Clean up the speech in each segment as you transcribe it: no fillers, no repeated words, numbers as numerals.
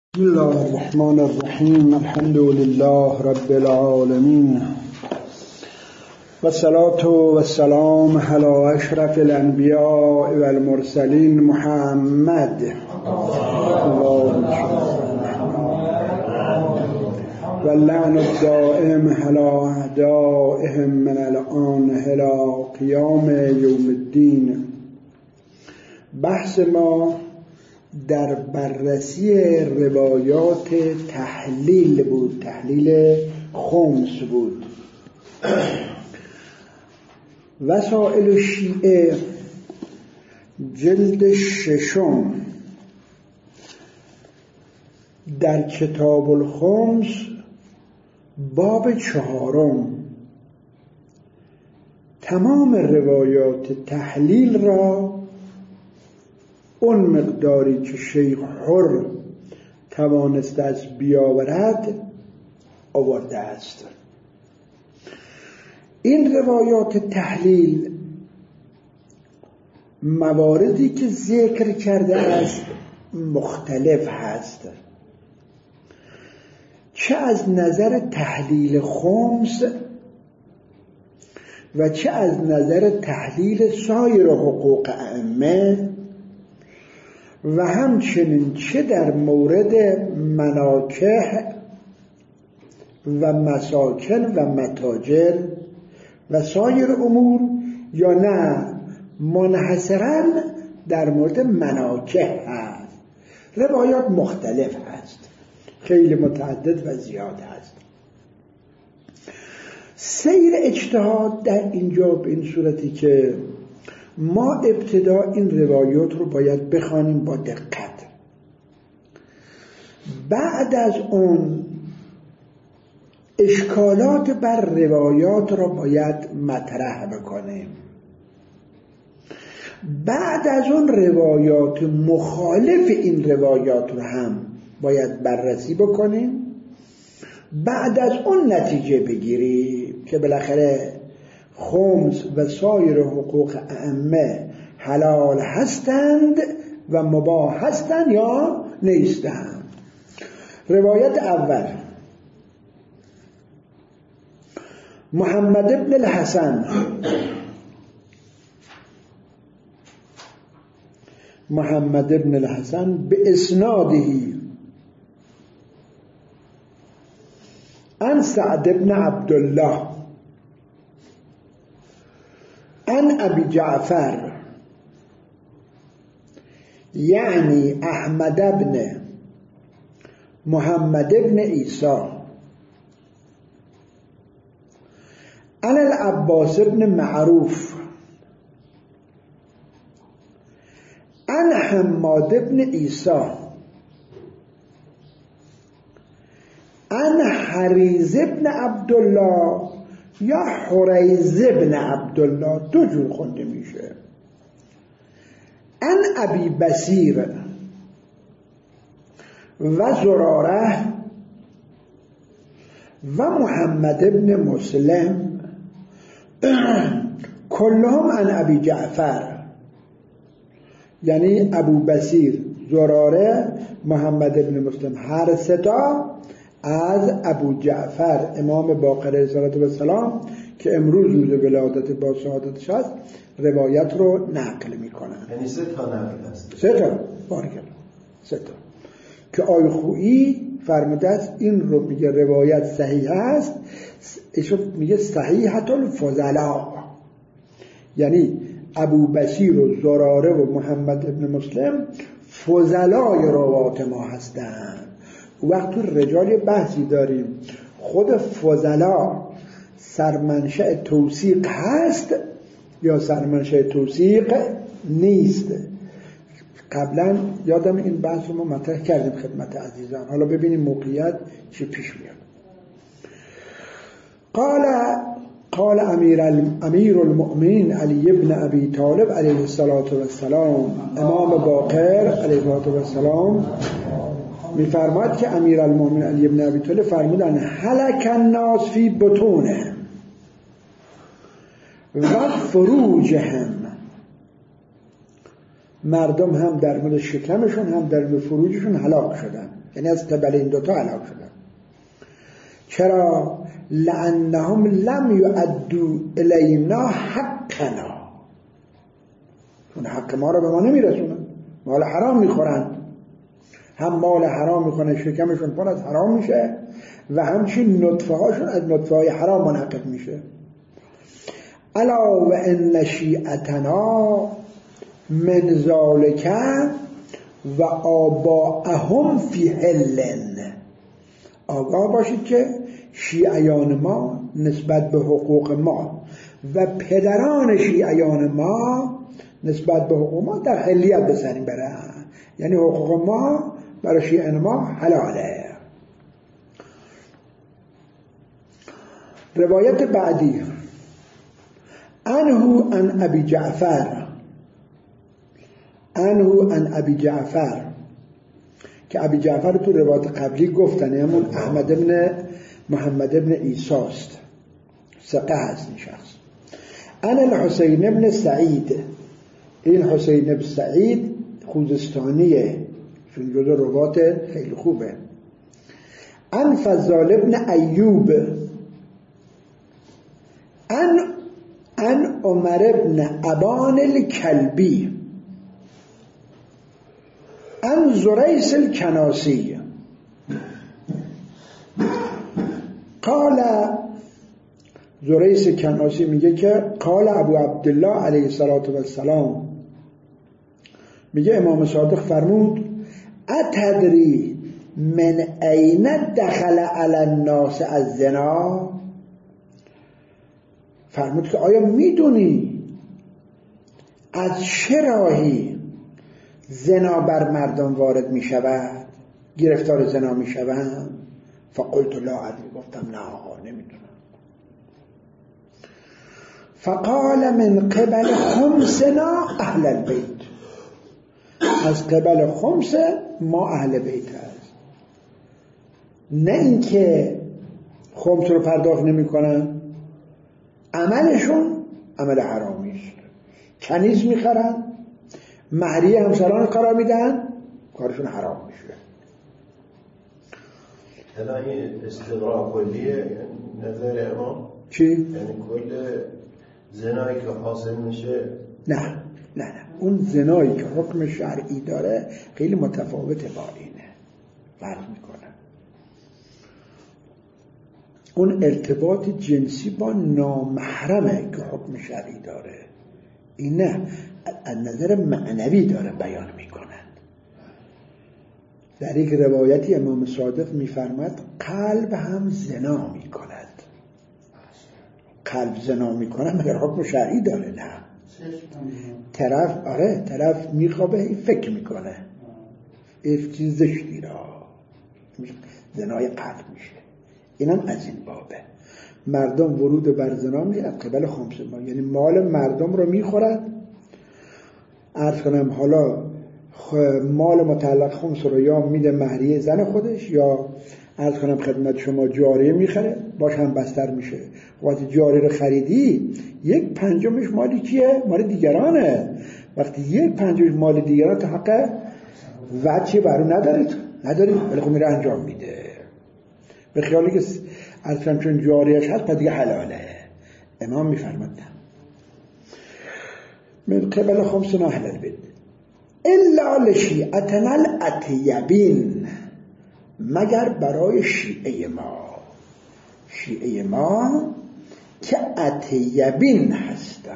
بسم الله الرحمن الرحیم. الحمد لله رب العالمین والصلاة والسلام علی اشرف الانبیاء والمرسلین محمد واللعن الدائم علی اعدائهم من الآن الی قیام یوم الدین. بحث ما در بررسی روایات تحلیل بود، تحلیل خمس بود. وسائل شیعه جلد 6 در کتاب الخمس باب 4 تمام روایات تحلیل را اون مقداری که شیخ حر توانسته از بیاورد آورده است. این روایات تحلیل مواردی که ذکر کرده است مختلف هست، چه از نظر تحلیل خمس و چه از نظر تحلیل سایر حقوق ائمه، و همچنین چه در مورد مناکح و مساکن و متاجر و سایر امور، یا نه منحصراً در مورد مناکح هست. روایات مختلف هست، خیلی متعدد و زیاد هست. سیر اجتهاد در اینجا به این صورتی که ما ابتدا این روایات رو باید بخوانیم با دقت، بعد از اون اشکالات بر روایات رو باید مطرح بکنیم، بعد از اون روایات مخالف این روایات رو هم باید بررسی بکنیم، بعد از اون نتیجه بگیریم که بالاخره خمس و سایر حقوق ائمه حلال هستند و مباح هستند یا نیستند. روایت اول: محمد بن الحسن به اسناده عن سعد بن عبدالله عن ابی جعفر یعنی احمد بن محمد بن عیسی عن العباس بن معروف عن حماد بن عیسی عن حریز بن عبدالله یا حریز بن عبدالله، دو جور خونده میشه، عن ابی بصیر و زراره و محمد بن مسلم کلهم عن ابی جعفر، یعنی ابو بصیر، زراره، محمد بن مسلم، هر ستا از ابو جعفر امام باقر علیه السلام که امروز روز ولادت با شهادتش هست روایت رو نقل میکنن. یعنی 3 تا نقل هست. 3 تا بارکلا 3 تا که آی خویی فرموده است این رو میگه روایت صحیح است، ایشون میگه صحیحة الفضلاء، یعنی ابو بصیر و زراره و محمد بن مسلم فضلای روایت ما هستند. وقت تو رجال بحثی داریم، خود فضلا سرمنشأ توثیق هست یا سرمنشأ توثیق نیست. قبلا یادم این بحث رو ما مطرح کردیم خدمت عزیزان، حالا ببینیم موقعیت چی پیش میاد. قال امیر المؤمنین علی ابن ابی طالب علیه السلام، امام باقر علیه السلام میفرماد که امیر المؤمنین علی ابن ابی طالب فرمودن هلک الناس فی بطونهم و فروجهم، مردم هم در مورد شکمشون هم در مورد فروجشون هلاک شدن. یعنی از قبل این دوتا هلاک شدن. چرا؟ لأنهم لم یؤدوا الینا حقنا، چون حق ما رو به ما نمیرسونن، مال حرام میخورن، هم مال حرام میخورن، شکمشون پر از حرام میشه و همچنین نطفه هاشون از نطفه های حرام منعقد میشه. الا و ان شیعتنا من ذالک و آباءهم فی حل. آگاه باشید که شیعیان ما نسبت به حقوق ما و پدران شیعیان ما نسبت به حقوق ما در حلیت به سر میبرن، یعنی حقوق ما برای شیعیان ما حلاله. روایت بعدی عنه عن ابی جعفر، عنه عن ابی جعفر، که ابی جعفر تو روایت قبلی گفتن همون احمد ابن محمد ابن عیسی است، ثقه هست این شخص. عن الحسین ابن سعید، این حسین ابن سعید خوزستانیه، چون جزو روایت خیلی خوبه. عن فضال ابن ایوب، عن عمر ابن ابان الکلبی، عن زریس الکناسی قال، زریس کناسی میگه که قال ابو عبدالله علیه السلام، میگه امام صادق فرمود اتدری من این دخل علی الناس از زنا، فرمود که آیا میدونی از چه راهی زنا بر مردم وارد میشود، گرفتار زنا میشوند؟ فقلت لا ادری، گفتم نه نمیدونم. فقال من قبل خمسنا اهل البیت، از قبل خمس ما اهل بیت هست. نه اینکه خمس رو پرداخت نمی کنن، عملشون عمل حرامی است، کنیز میخرن، مهریه همسران قرار میدن، کارشون حرام میشه. این استقراء کلیه نظر امام چی؟ یعنی کل زنایی که حاصل میشه؟ نه اون زنایی که حکم شرعی داره خیلی متفاوته با اینه، فرق میکنه. اون ارتباط جنسی با نامحرمه که حکم شرعی داره، این نه، از نظر معنوی داره بیان میکنن. در یک روایتی امام صادق میفرماد قلب هم زنا میکند. قلب زنا میکنه مگر حکم شرعی داره؟ نه. طرف میخوابه فکر میکنه این چیز زشتی را، زنای قلب میشه. اینم از این بابه. مردم ورود بر زنا میشه از قبل خمس ما، یعنی مال مردم رو میخورد. عرض کنم حالا مال متعلق خمس رو یا میده مهریه زن خودش، یا عرض کنم خدمت شما جاریه میخره، باش هم بستر میشه. وقتی جاریه رو خریدی 1/5 مالی کیه؟ مال دیگرانه. وقتی 1/5 مال دیگران تا حق وجهی برو نداری ولی خب میره انجام میده به خیالی که عرض کنم چون جاریهش هست پس دیگه حلاله. امام میفرماد من قبل خمس اهل البیت الا لشیعتنا الاطیبین، مگر برای شیعه ما که اطیبین هستن.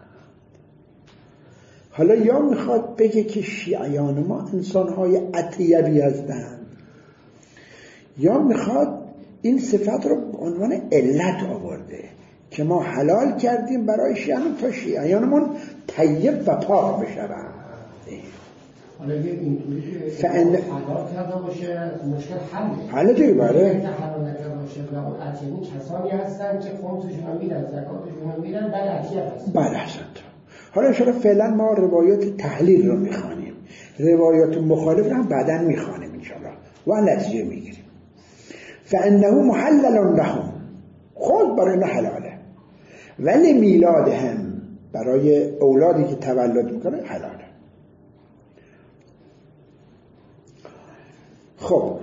حالا یا میخواد بگه که شیعیان ما انسانهای اطیبی هستن، یا میخواد این صفت رو به عنوان علت آورده که ما حلال کردیم برای شیعیان تا شیعیانمون طیب و پاک بشن. حالا یه اینطوری که حلال کرده باشه مشکل حله دیگه. بله که حلال نکرده باشه و اون اطیبین کسانی هستن که خمسشون رو میدن، زکاتشون رو میدن، بله اطیب هستن. بله احسنت. حالا انشاءالله فعلا ما روایات تحلیل رو میخوانیم، روایات مخالف رو هم بعدا میخوانیم انشاءالله و نتیجه میگیریم. فانه محلل لهم، خود برای اینا حلاله، ولی میلادهم، برای اولادی که تولد میکنه حلاله. خب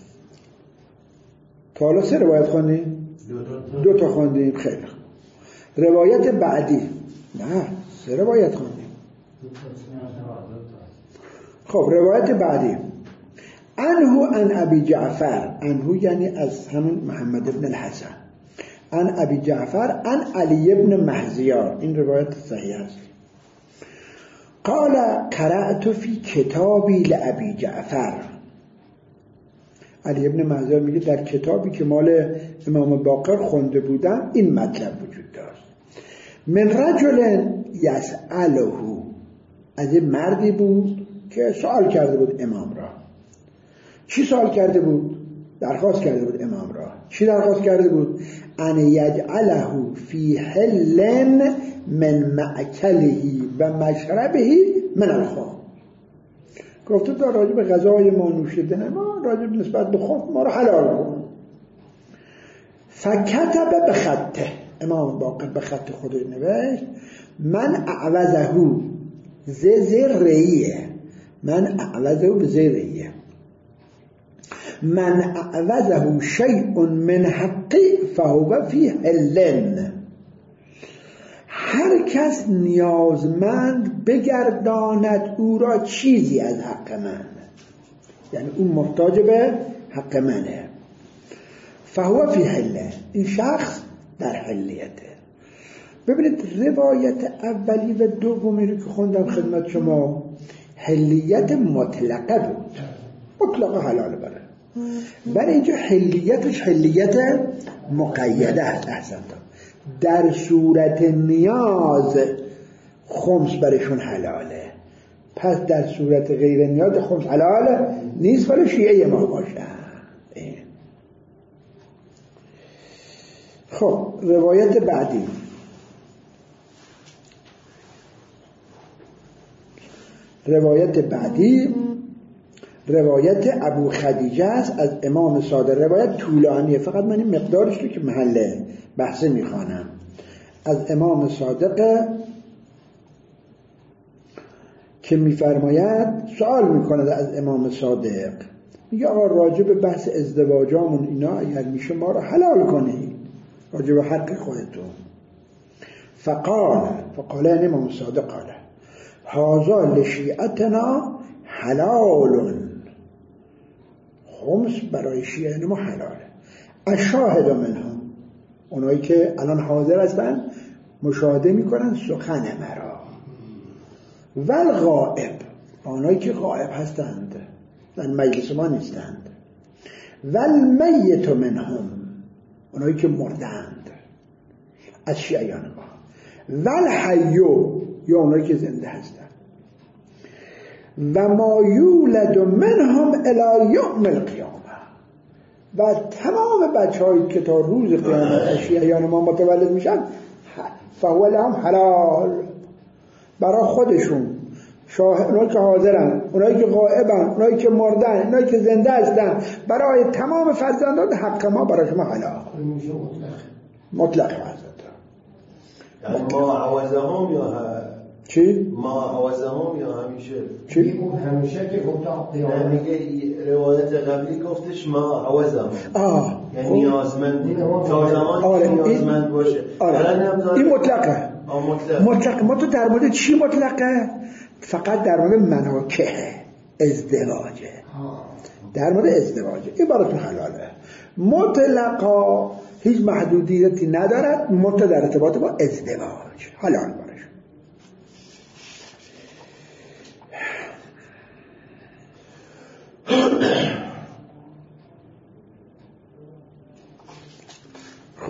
تا حالا 3 روایت خواندیم؟ 2 تا خواندیم. خیلی خوب. روایت بعدی نه 3 روایت خواندیم. خب روایت بعدی عنه عن ابی جعفر، عنه یعنی از همون محمد بن الحسن، عن ابی جعفر عن علی بن مهزیار. این روایت صحیح است. قال قرأت فی کتابی لابی جعفر. علی بن مهزیار میگه در کتابی که مال امام باقر خونده بودم این مطلب وجود داشت. من رجل یسأله، از این مردی بود که سوال کرده بود امام را. چی سوال کرده بود؟ درخواست کرده بود امام را. چی درخواست کرده بود؟ ان یجعله فی حل من مأکله و مشربه من الخمر. گفته تا راجع به غذای ما، نوشیدن ما، راجع به نسبت به خمر ما را حلال کن. فکتب بخطه، امام باقر به خط خودش نوشت من اعوذه زیریه، من اعوذه به زیریه، من اعوذه شیء من حقی فهو فی حلن. هر کس نیازمند بگرداند او را چیزی از حق من، یعنی اون محتاج به حق منه، فهو فی حلن، این شخص در حلیته. ببینید روایت اولی و دومی رو که خوندم خدمت شما حلیت مطلقه بود، مطلقه حلاله بره، ولی اینجا حلیتش حلیت مقیده است. احسنت، در صورت نیاز خمس برشون حلاله، پس در صورت غیر نیاز خمس حلاله نیست، ولی شیعه ما باشه. خب روایت بعدی روایت ابو خدیجه است از امام صادق. روایت طولانیه، فقط من این مقدارش رو که محل بحث میخوانم. از امام صادق که میفرماید، سوال میکند از امام صادق، میگه آقا راجع به بحث ازدواجامون اینا اگر میشه ما رو حلال کنید، راجع به حق خودتون. فقال یعنی امام صادق قاله هذا لشیعتنا حلال، خمس برای شیعه ما حلاله. الشاهد منهم، اونایی که الان حاضر هستن مشاهده میکنن سخن مرا. والغائب، اونایی که غائب هستند در مجلس ما نیستند. والمیت منهم، اونایی که مردند از شیعیان ما. والحیو، یا اونایی که زنده هستند. و ما یولد منهم الی یوم القیامه، و تمام بچه‌هایی که تا روز قیامت شیعیان ما متولد میشن فهو لهم حلال، برای خودشون، اونایی که حاضرن، اونایی که غائبن، اونایی که مردن، اونایی که زنده هستن، برای تمام فرزندان حق ما برای شما حلال. مطلق هست. یعنی ما عوضهم یا چی؟ ما عوضهم یا همیشه؟ چی؟ همیشه که گفت قیامت. میگه روایت قبلی گفتش ما عوضهم، یعنی نیازمندی تا زمان نیازمند باشه. این مطلقه. مطلق. ما تو در مورد چی مطلقه؟ فقط در مورد مناکه ازدواجه، در مورد ازدواجه. این براتون حلاله. مطلقا هیچ محدودیتی ندارد، مطلق در ارتباط با ازدواج حلال برش. خب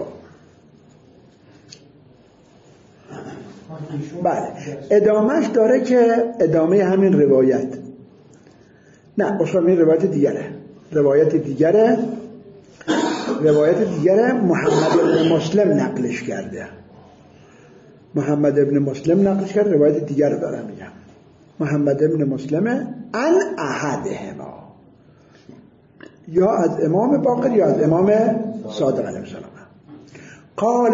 بله، ادامهش داره که ادامه همین روایت، نه اصلا این روایت دیگره، روایت دیگره محمد ابن مسلم نقلش کرده. محمد ابن مسلم نقلش کرده، روایت دیگر رو دارم میگم. محمد ابن مسلم ان احدهما، یا از امام باقر یا از امام صادق علیه السلام. قال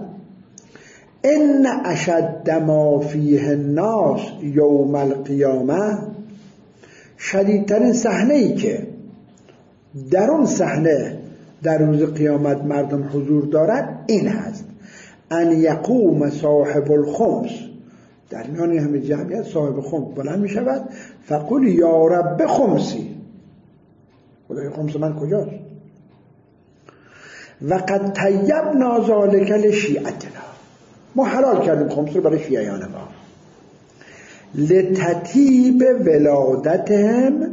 ان اشد ما فیه الناس یوم القیامه، شدیدترین صحنه‌ای که در اون صحنه در روز قیامت مردم حضور دارد این هست: ان یقوم صاحب الخمس، در میان همه جمعیت صاحب خمس بلند می شود، فقل یا رب خمسی، خدای خمس من کجاست؟ و قد طیبنا ذلک لشیعتنا، ما حلال کردیم خمس رو برای شیعیان ما، لتطیب ولادتهم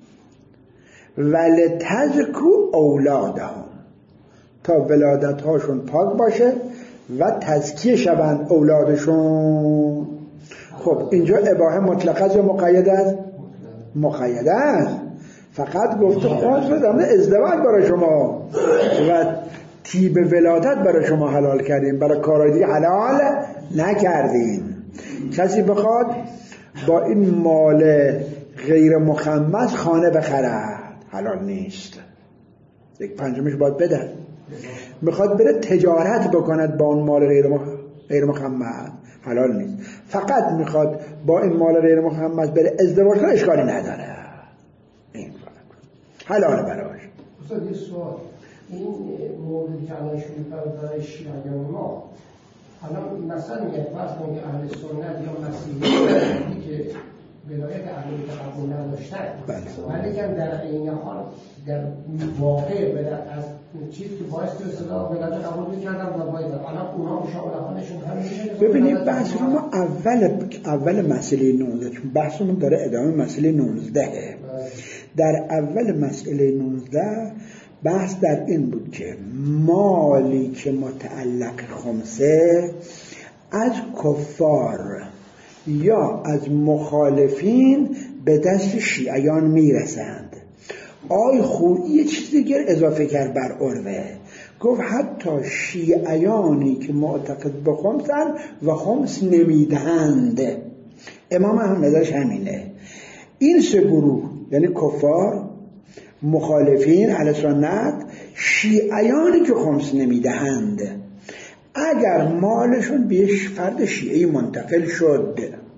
و لتزکو اولادهم، تا ولادت هاشون پاک باشه و تزکیه شوند اولادشون. خب اینجا اباحه مطلقه است یا مقید است؟ مقید است. فقط گفته خمس رو در ازدواج برای شما و طیب ولادت برای شما حلال کردیم، برای کارهای دیگه حلال نکردیم. کسی بخواد با این مال غیر مخمس خانه بخرد حلال نیست، 1/5 باید بده. میخواد بره تجارت بکند با اون مال غیر مخمس حلال نیست. فقط میخواد با این مال غیر مخمس بره ازدواج کنه اشکالی نداره، این حلاله براش. استاد یه سوال، این موردی که الان شروع کرد برای شیعیان ما، الان مثلا میگه فرض کنید اهل سنت یا مسیحی که ولایت اهل تقبل نداشتن، ولی که در این حال در واقع از چیزی که باعث اصطلاح ولایت قبول می‌کردن و باید الان اونها مشاورخانشون هم میشه. ببینید بحث ما اول مسئله 19، چون بحثمون داره ادامه مسئله 19. در اول مسئله 19 بحث در این بود که مالی که متعلق خمسه از کفار یا از مخالفین به دست شیعیان میرسند. آی خویی یه چیز دیگر اضافه کرد بر عروه، گفت حتی شیعیانی که معتقد به خمسن و خمس نمیدهند. امام هم نظرش همینه. این سه گروه یعنی کفار، مخالفین، اهل سنت، شیعیانی که خمس نمیدهند، اگر مالشون به یک فرد شیعی منتقل شد،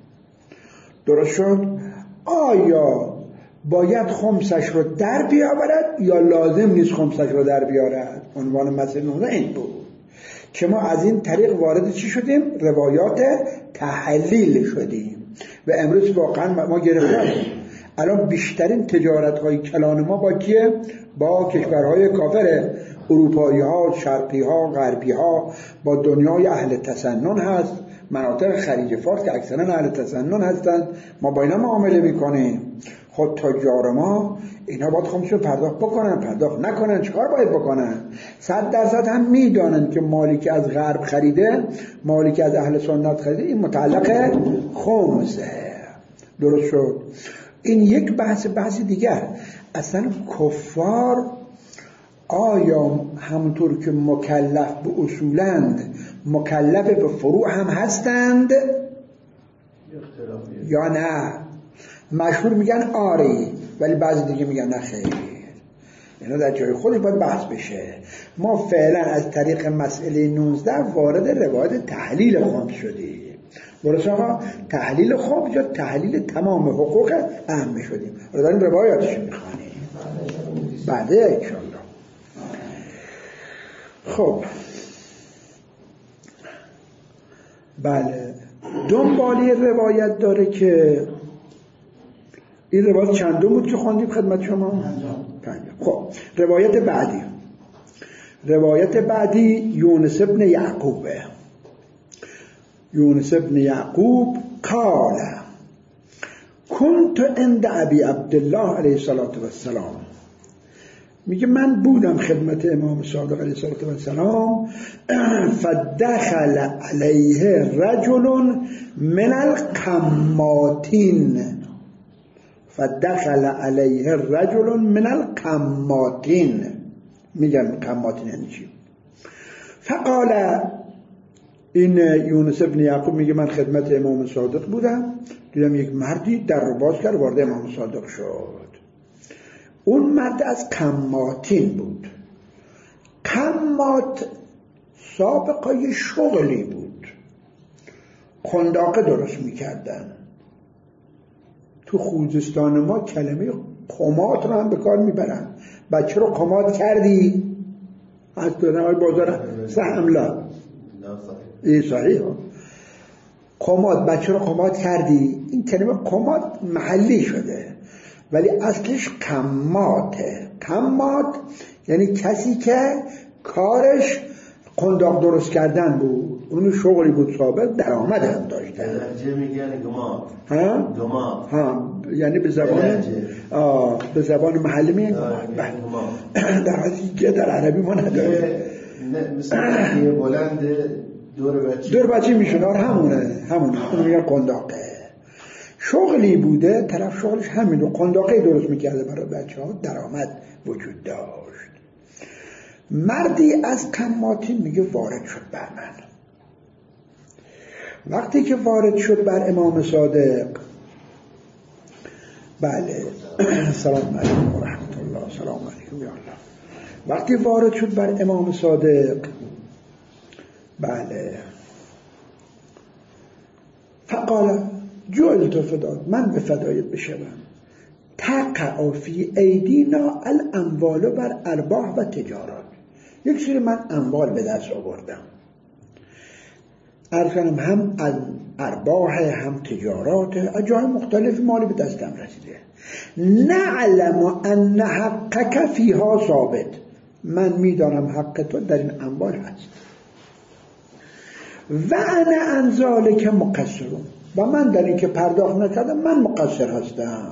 درست شد، آیا باید خمسش رو در بیاورد یا لازم نیست خمسش رو در بیارد؟ عنوان مسئله 19 این بود که ما از این طریق وارد چی شدیم؟ روایات تحلیل شدیم و امروز واقعا ما گرفتیم. الان بیشترین تجارت‌های کلان ما با کیه؟ با کشورهای کافر، اروپایی ها، شرقی ها، غربی ها، با دنیای اهل تسنن هست، مناطق خلیج فارس که اکثرا اهل تسنن هستند، ما با اینا معامله میکنیم. خود تجار ما اینا باید خمسشون پرداخت بکنن، پرداخت نکنن چیکار باید بکنن؟ 100% هم میدانن که مالی که از غرب خریده، مالی که از اهل سنت خریده، این متعلق خمسه. درست شد؟ این یک بحث دیگر. اصلا کفار آیا همونطور که مکلف به اصولند مکلف به فروع هم هستند یا نه؟ مشهور میگن آری، ولی بعضی دیگه میگن نه خیر. اینا در جای خودش باید بحث بشه. ما فعلا از طریق مسئله 19 وارد روایت تحلیل خمس شدیم. درست آقا؟ تحلیل خمس یا تحلیل تمام حقوق ائمه شدیم. رو داریم روایاتش میخوانیم بعده انشاءالله. خب بله، دنبالی روایت داره که این روایت چندم بود که خوندیم خدمت شما؟ 5. خب روایت بعدی یونس ابن یعقوبه. یونس ابن یعقوب قال كنت عند ابی عبدالله علیه السلام، میگه من بودم خدمت امام صادق علیه السلام، فدخل علیه رجل من القماتین، فدخل علیه رجل من القماتین. میگم قماتین یعنی چی؟ فقال، این یونس ابن یعقوب میگه من خدمت امام صادق بودم، دیدم یک مردی در رو باز کرد، وارد امام صادق شد. اون مرد از قماتین بود. قمات سابقه شغلی بود، قنداقه درست میکردن. تو خوزستان ما کلمه قمات رو هم به کار میبرن، بچه رو قماد کردی از دونهای بازار سهملا صحیح قماد، بچه رو قماد کردی. این کلمه قماد محلی شده ولی اصلش قماته. قماد یعنی کسی که کارش قنداق درست کردن بود، اون شغلی بود ثابت، درآمد هم داشته. درجه میگن گماد. گماد یعنی به زبان محلی میگن گماد. در حالی که در عربی ما نداره. مثلا یه بلند دور بچه میشونه. همونه اون میگن قنداقه. شغلی بوده، طرف شغلش همین رو قنداقه درست میکرده برای بچه ها، درآمد وجود داشت. مردی از قماطین میگه وارد شد بر من. وقتی که وارد شد بر امام صادق، بله سلام علیکم و رحمت الله، سلام علیکم یا الله. وقتی وارد شد بر امام صادق، بله فقال جعلت فداک، من به فدایت بشوم، تقع فی ایدینا الاموال بر ارباح و تجارات. یک سری من اموال به دست آوردم، ارکنم هم ارباح هم تجارات، از جای مختلف مالی به دستم رسیده. نعلم ان حقک فیها ثابت، من میدانم حق تو در این اموال هست. و انا عن ذلک مقصرون، و من در این که پرداخت نکردم من مقصر هستم.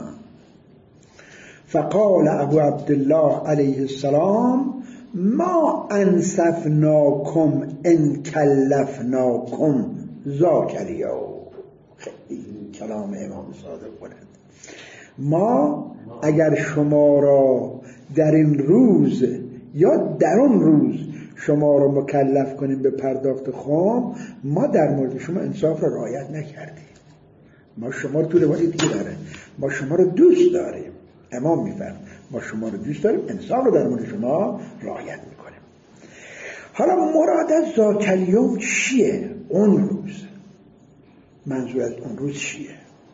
فقال ابو عبدالله علیه السلام ما انصفناکم ان کلفناکم ذاک الیوم. خیلی کلام امام صادق بلند. ما اگر شما را در این روز یا در اون روز شما را مکلف کنیم به پرداخت خام، ما در مورد شما انصاف را رعایت نکردیم. ما شما رو تو روایت دیگه داره، ما شما رو دوست داریم. امام میفرماید ما شما رو دوست داریم، انصاف رو در مورد شما رعایت میکنیم. حالا مراد از ذاک الیوم چیه؟ اون روز، منظور از اون روز چیه؟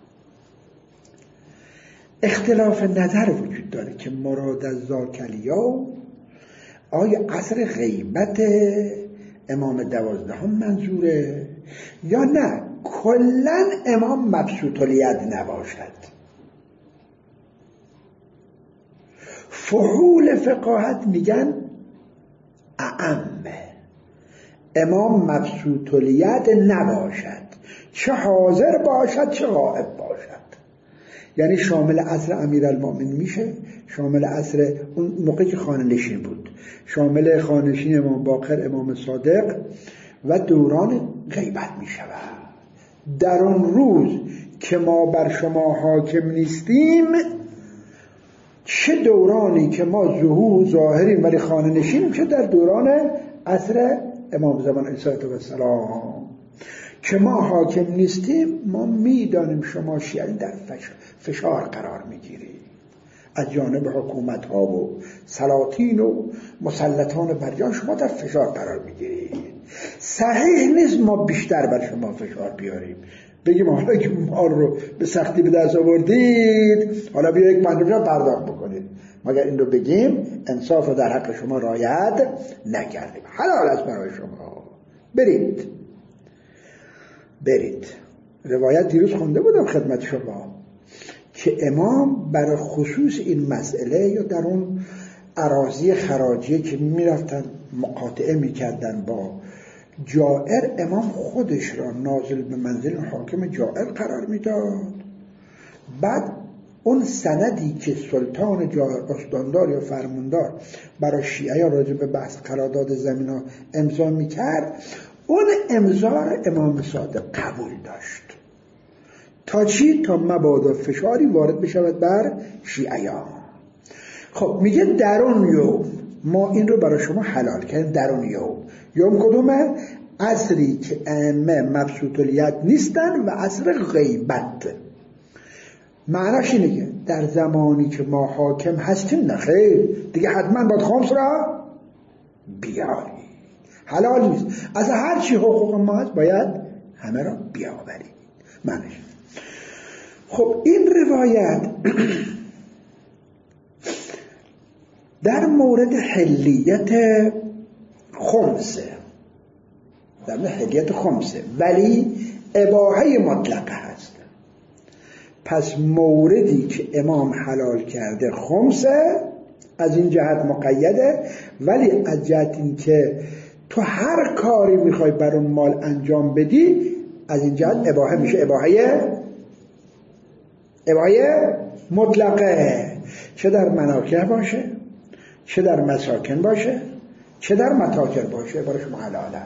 اختلاف نظر وجود داره که مراد از ذاک الیوم آیا عصر غیبت امام 12 منظوره یا نه کلن امام مبسوط الید نباشد. فحول فقاهت میگن اعمه، امام مبسوط الید نباشد، چه حاضر باشد چه غائب باشد. یعنی شامل عصر امیرالمومنین میشه، شامل عصر اون موقعی که خانه نشین بود، شامل خانه نشین امام باقر، امام صادق و دوران غیبت میشود. در اون روز که ما بر شما حاکم نیستیم، چه دورانی که ما ظاهریم ولی خانه نشینیم، چه در دوران عصر امام زمان علیه السلام که ما حاکم نیستیم، ما میدانیم شما شیعی در فشار قرار میگیرید از جانب حکومت ها و سلاطین و مسلطان برجان، شما در فشار قرار میگیرید. صحیح نیست ما بیشتر بر شما فشار بیاریم، بگیم حالا که ما رو به سختی به دست آوردید حالا بیا یک مندوبه پرداخت بکنید، مگر این رو بگیم انصاف رو در حق شما رعایت نکردیم، حلال است برای شما، برید. روایت دیروز خونده بودم خدمت شما که امام برای خصوص این مسئله یا در اون اراضی خراجیه که میرفتن مقاطعه میکردن با جائر، امام خودش را نازل به منزل حاکم جائر قرار میداد. بعد اون سندی که سلطان جائر استاندار یا فرماندار برای شیعه راجع به بحث قرارداد زمین ها امضا میکرد، اون امضا امام صادق قبول داشت. تا چی؟ تا مبادا فشاری وارد بشود بر شیعیان. خب میگه در اون یوم ما این رو برای شما حلال کردیم. در اون یوم کدومه؟ عصری که ائمه مبسوط الید نیستن و عصر غیبت. معناش اینه که در زمانی که ما حاکم هستیم نخیر دیگه حتما باید خمس را بیاری، حلال نیست، از هر چی حقوق ما هست باید همه را بیاوری. معنیش خب این روایت در مورد حلیت خمسه، در مورد حلیت خمسه ولی اباحه مطلقه هست. پس موردی که امام حلال کرده خمسه، از این جهت مقیده، ولی از جهت این که تو هر کاری میخوای بر اون مال انجام بدی، از این جهت اباحه میشه اباحه مطلقه، چه در مناکح باشه، چه در مساکن باشه، چه در متاجر باشه، برای شما حلاله.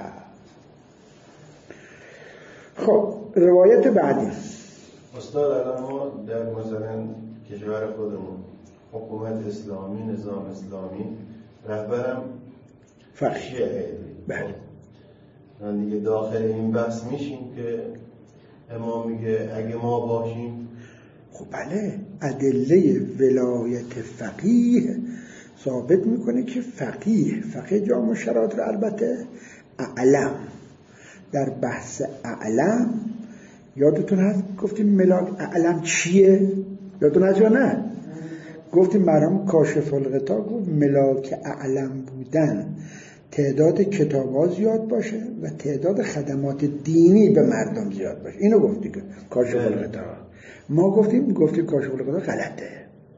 خب روایت بعدی. استاد الان ما در مثلا کشور خودمون حکومت اسلامی، نظام اسلامی، رهبرم فقیه. بله. من دیگه داخل این بحث میشیم که امام میگه اگه ما باشیم. خب بله، ادله ولایت فقیه ثابت میکنه که فقیه جامع و شرایط رو البته اعلم. در بحث اعلم یادتون هست گفتیم ملاک اعلم چیه؟ یادتون هست یا نه؟ گفتیم مرحوم کاشف الغطا گفت ملاک اعلم بودن تعداد کتاب‌ها زیاد باشه و تعداد خدمات دینی به مردم زیاد باشه. اینو گفتی که کاشف الغطا. ما گفتیم کاشف الغطا غلطه.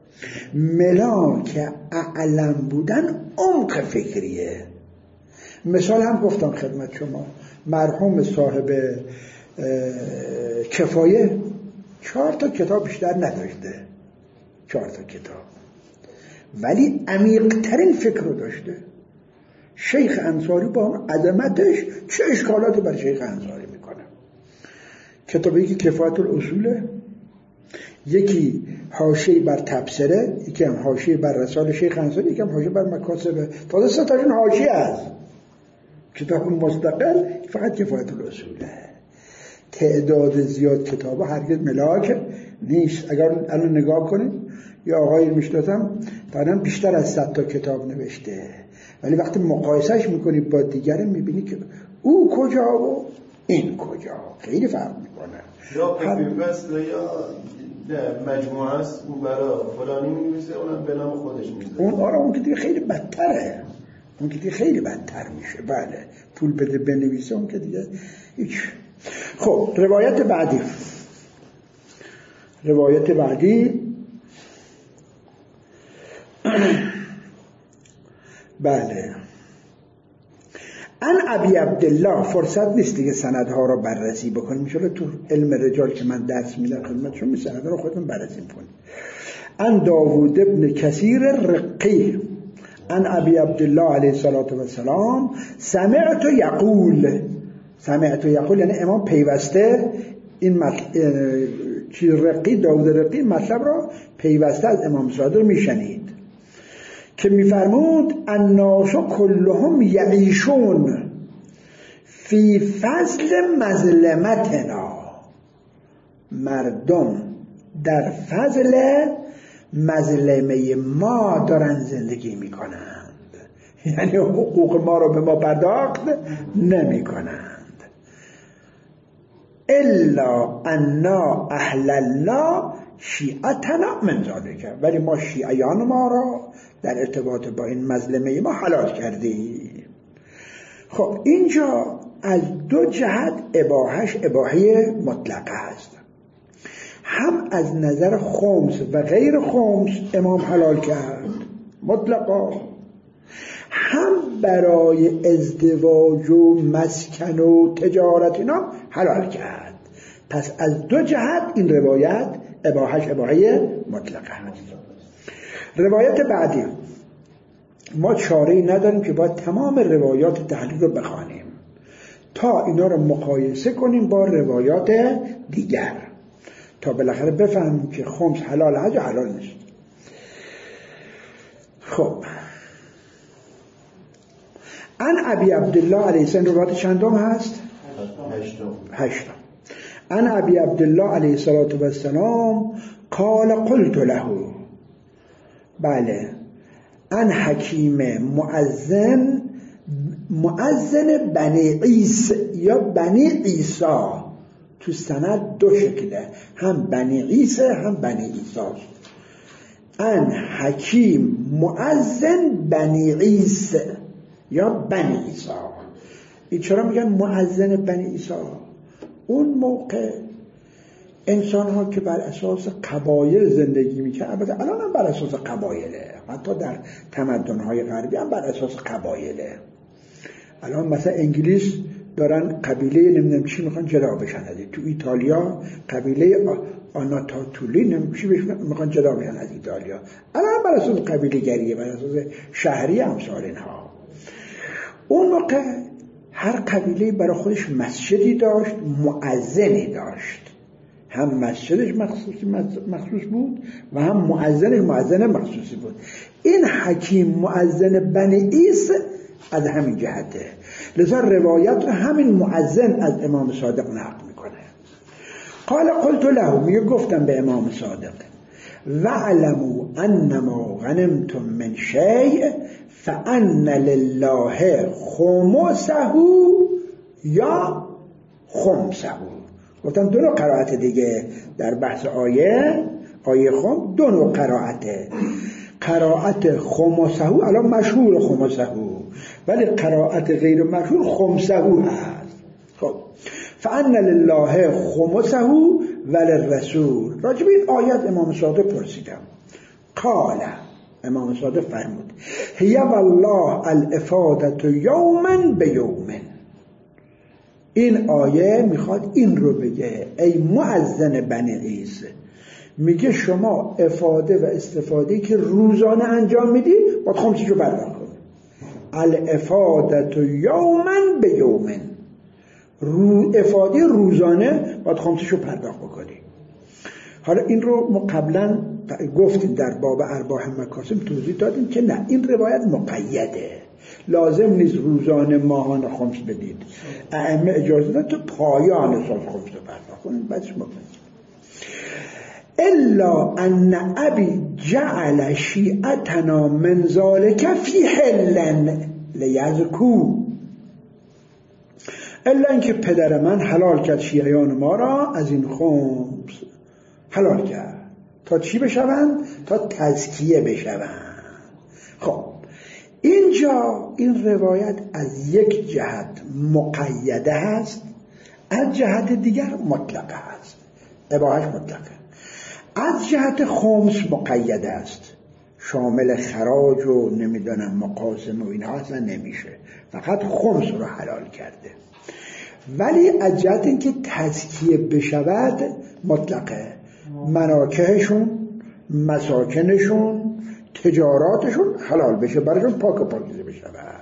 ملاک اعلم بودن عمق فکریه. مثال هم گفتم خدمت شما، مرحوم صاحب کفایه 4 کتاب بیشتر نداشته، 4 کتاب، ولی عمیق‌ترین فکر رو داشته. شیخ انصاری با هم عظمتش چه اشکالاتی بر شیخ انصاری میکنه. کتابی که کفایت الاصوله، یکی حاشیه بر تبصره، یکی هم حاشیه بر رسال شیخ انصاری، یکی هم حاشیه بر مکاسب. تازه 3 تاشون حاشیه است. کتاب مستقل فقط کفایت الاصوله. تعداد زیاد کتابا هرگز ملاک نیست. اگر الان نگاه کنید یا آقای میشناسم دارن بیشتر از 100 کتاب نوشته، ولی وقتی مقایسهش میکنی با دیگره میبینی که او کجا و این کجا، خیلی فرق میکنه. یا کپی-پست یا مجموعه است، اون برای فلانی می‌نویسه، اونم به نام خودش میذاره. اون که دیگه خیلی بدتره، اون که دیگه خیلی بدتر میشه. بله، پول بده بنویسه، اون که دیگه هیچ. خب روایت بعدی بله، ان ابی عبدالله. فرصت نیست دیگه سندها رو بررسی بکنیم، میشه تو علم رجال که من درس میدم خدمتشون سندها رو خودتون بررسی کنید. ان داوود ابن کثیر رقی ان ابی عبدالله علیه السلام سمعت یقول یعنی امام پیوسته این داوود رقی مطلب را پیوسته از امام صادق میشنید که میفرمود الناس کلهم یعیشون فی فضل مظلمتنا. مردم در فضل مظلمه ما دارن زندگی میکنند، یعنی حقوق ما رو به ما پرداخت نمی کنند. الا انا احللنا شیعتنا من ذالک، ولی ما شیعیان ما را در ارتباط با این مظلمه ما حلال کردیم. خب اینجا از 2 جهت اباحه مطلقه است. هم از نظر خمس و غیر خمس امام حلال کرد مطلقا، هم برای ازدواج و مسکن و تجارت اینا حلال کرد. پس از 2 جهت این روایت اباحه مطلقه هست. روایت بعدی ما چاره‌ای نداریم که باید تمام روایات تحلیل رو بخوانیم تا اینا رو مقایسه کنیم با روایات دیگر، تا بالاخره بفهمیم که خمس حلال هست یا حلال نیست. خب ان ابی عبدالله علیه السلام روایت چندم هست؟ 8. ان ابی عبدالله علیه السلام قال قلت له، بله، ان حکیم مؤذن بنی عیسی یا بنی عیسی، تو سند 2 شکله، هم بنی عیسی هم بنی عیسی. ان حکیم مؤذن بنی عیسی یا بنی عیسی. این چرا میگن مؤذن بنی عیسی؟ اون موقع انسان ها که بر اساس قبایل زندگی میکنن، البته الان هم بر اساس قبایله، حتی در تمدن های غربی هم بر اساس قبایله. الان مثلا انگلیس دارن قبیله نمیدونم چی میخوان جدا بشن از این. تو ایتالیا قبیله آناتاتولی چی میخوان جدا بشن از ایتالیا. الان بر اساس قبیله گریه، بر اساس شهری امثال اینها. اون موقع هر قبیله برای خودش مسجدی داشت، مؤذنی داشت، هم مسجدش مخصوص بود و هم مؤذن مخصوصی بود. این حکیم مؤذن بنی عیسی از همین جهته، لذا روایت رو همین مؤذن از امام صادق نقل میکنه. قال قلت له، میگه گفتم به امام صادق وعلموا انما غنمتم من شیء فان لله خمسه یا خمسه. گفتم دو نوع قرائت دیگه در بحث آیه خم، دو نوع قرائته. قرائت خمسه الان مشهور خمسه، ولی قرائت غیر مشهور خمسه هست. خب فان لله خمسه وللرسول. راجب این آیت امام صادق پرسیدم. قال، امام صادق فرمود هی والله الافاده یوما بیوم. این آیه میخواد این رو بگه ای مؤذن بنی عیسی، میگه شما افاده و استفاده که روزانه انجام میدی باید خمسشو پرداخت کنی. الافاده یوما بیوم، افاده روزانه باید خمسشو پرداخت بکنی. حالا این رو ما قبلا گفتیم در باب ارباح مکاسب توضیح دادیم که نه، این روایت مقیده، لازم نیست روزانه ماهانه خمس بدید. ائمه اجازه دادن تو پایان سال خمس رو پرداخت کنید، بعدش مقید. الا ان ابی جعل شیعتنا من ذلك فی حل لیزکو. الا اینکه پدر من حلال کرد شیعیان ما را از این خمس، حلال کرد تا چی بشوند؟ تا تزکیه بشوند. خب اینجا این روایت از یک جهت مقیده هست، از جهت دیگر مطلقه هست، اباحش مطلقه. از جهت خمس مقیده است، شامل خراج و نمیدونم مقاسم و اینها اصلا نمیشه، فقط خمس رو حلال کرده. ولی از جهت اینکه تزکیه بشود مطلقه، مناکهشون، مساکنشون، تجاراتشون حلال بشه، برایشون پاک و پاکیزه بشه.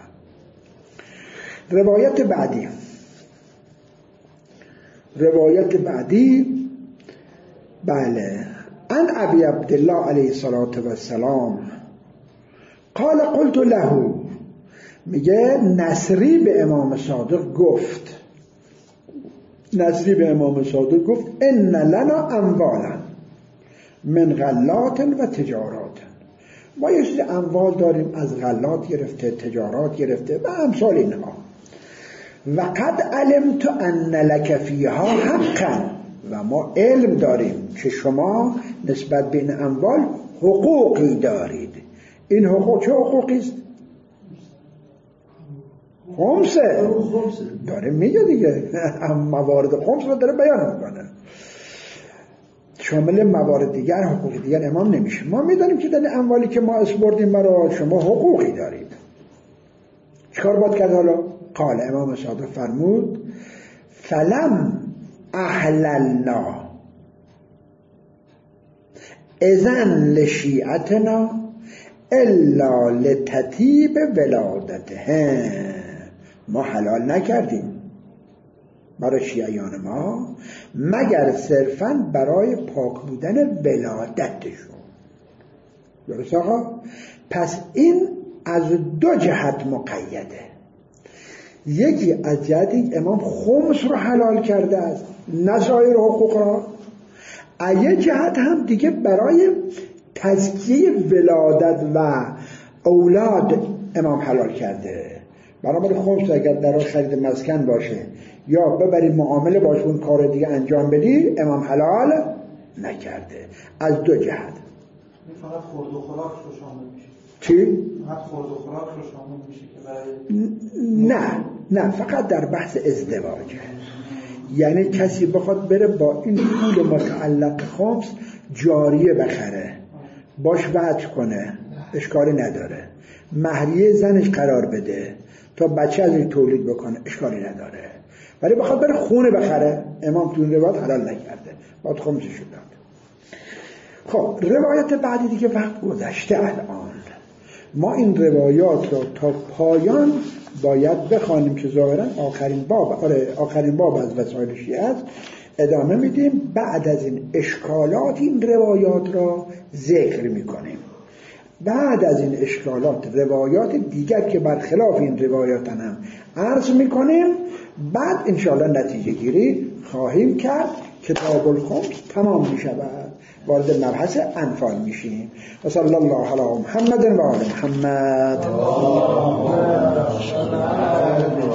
روایت بعدی بله، ان ابی عبدالله علیه الصلاة والسلام قال قلت له، میگه نصری به امام صادق گفت، ان لنا اموالا من غلات و تجارات. ما یه چیز اموال داریم، از غلات گرفته، تجارات گرفته و امثال اینها. و قد علمت ان لک فیها حقا، و ما علم داریم که شما نسبت به این اموال حقوقی دارید. این حقوق چه حقوقی است؟ خمسه داره میگه دیگه، موارد خمس رو داره بیان میکنه، شامل موارد دیگر حقوق دیگر امام نمیشه. ما میدانیم که در اموالی که ما اسپردیم برای شما حقوقی دارید. چیکار باید کرد حالا؟ قال، امام صادق فرمود فلم احللنا اذن لشیعتنا الا لتطیب ولادته. ما حلال نکردیم برای شیعیان ما مگر صرفاً برای پاک بودن ولادتشون. درست آقا؟ پس این از دو جهت مقیده. یکی از جهتی امام خمس رو حلال کرده است، نه سایر حقوق را. یه جهت هم دیگه برای تزکیه ولادت و اولاد امام حلال کرده. برای خمس اگر در خرید مسکن باشه یا ببری معامله باشه اون کار دیگه انجام بدی، امام حلال نکرده. از دو جهت. فقط خورد و خوراک رو شامل میشه. چی؟ فقط خورد و خوراک رو شامل میشه که برای نه فقط در بحث ازدواجه. یعنی کسی بخواد بره با این پول متعلق خمس جاریه بخره، باش وعد کنه، اشکالی نداره. مهریه زنش قرار بده تا بچه از این تولید بکنه، اشکالی نداره. ولی بخواد بره خونه بخره، امام تو این روایت حلال نکرده، باید خمسش داد. خب روایت بعدی دیگه وقت گذشته. الان ما این روایات رو تا پایان باید بخوانیم که ظاهرا آخرین باب از وسائل شیعه است. ادامه میدیم، بعد از این اشکالات این روایات را ذکر میکنیم. بعد از این اشکالات روایات دیگر که برخلاف این روایات هم عرض میکنیم. بعد انشاءالله نتیجه گیری خواهیم کرد. کتاب الخمس تمام میشود، وارد مبحث انفال میشیم. و صلی الله علی محمد و آل محمد.